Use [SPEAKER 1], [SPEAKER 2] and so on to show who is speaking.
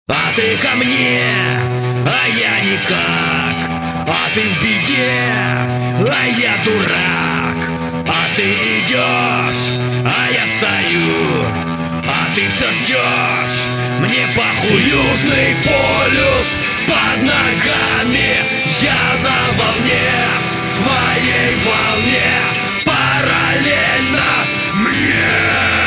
[SPEAKER 1] А ты ко мне, а я никак. А ты в беде, а я дурак. А ты идешь, а я стою. А ты все ждешь, мне похуй. Южный полюс под ногами. Я на волне, своей волне. Параллельно мне.